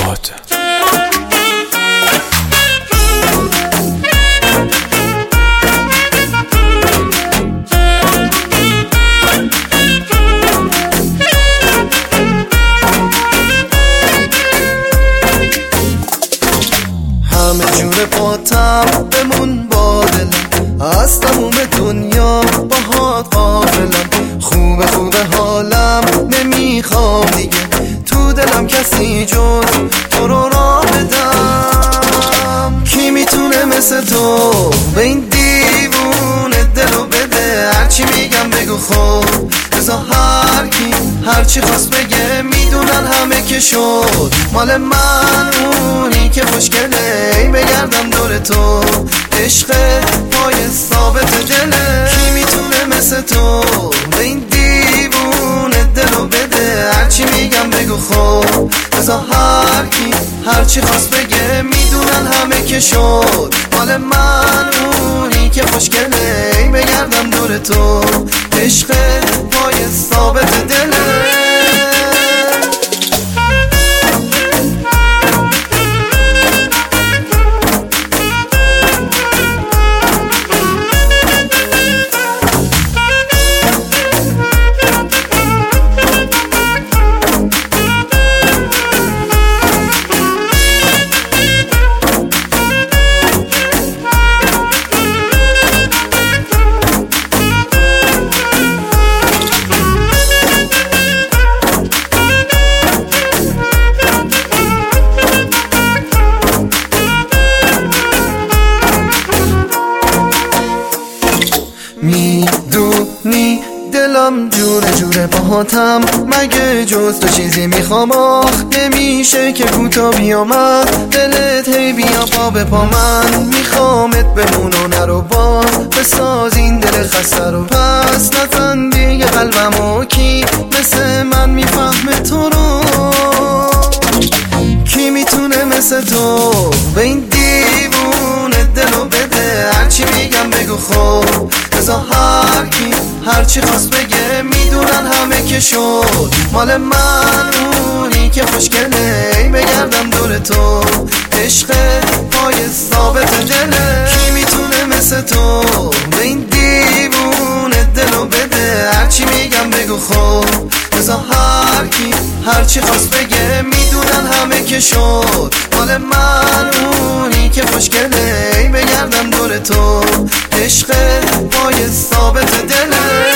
باد. همه جور پاتم بمون با دلم، از تموم دنیا باهات قابلم. خوبه خوبه حالم نمیخوام دیگه، تو دلم کسی جز تو رو راه بدم. کی میتونه مثل تو به این دیوونه دلو بده؟ هرچی میگم بگو خب بذار هر کی هرچی خواست بگه، میدونن همه که شد مال من اونی که خوشگله. ای بگردم دور تو عشق پای ثابت دله. کی میتونه مثل تو به این دیوونه دلو بده؟ هرچی میگم بگو خب بذار هر کی هرچی خواست بگه، میدونن همه که شد مال من اونی که خوشگله. ای بگردم دور تو عشق پای ثابت دله. میدونی دلم جوره جوره باهاتم، مگه جز تو چیزی میخوام؟ آخ نمیشه که کوتا بیامد دلت هی بیا پا به پا. من میخوامت بمون و نرو باز بساز این دل خسته رو. پس نزن دیگه قلبمو، کی مثل من میفهمه تو رو؟ کی میتونه مثل تو به این دیوونه دلو بده؟ هرچی میگم بگو خب بذار هر کی هرچی خواست بگه، میدونن همه که شد مال من اونی که خوشگله. ای بگردم دور تو عشق پای ثابت دله. کی میتونه مثل تو به این دیوونه دلو بده؟ هرچی میگم بگو خب بذار هر کی هرچی خواست بگه، میدونن همه که شد مال من اونی که خوشگله. ای بگردم دور تو عشق پای ثابت دله.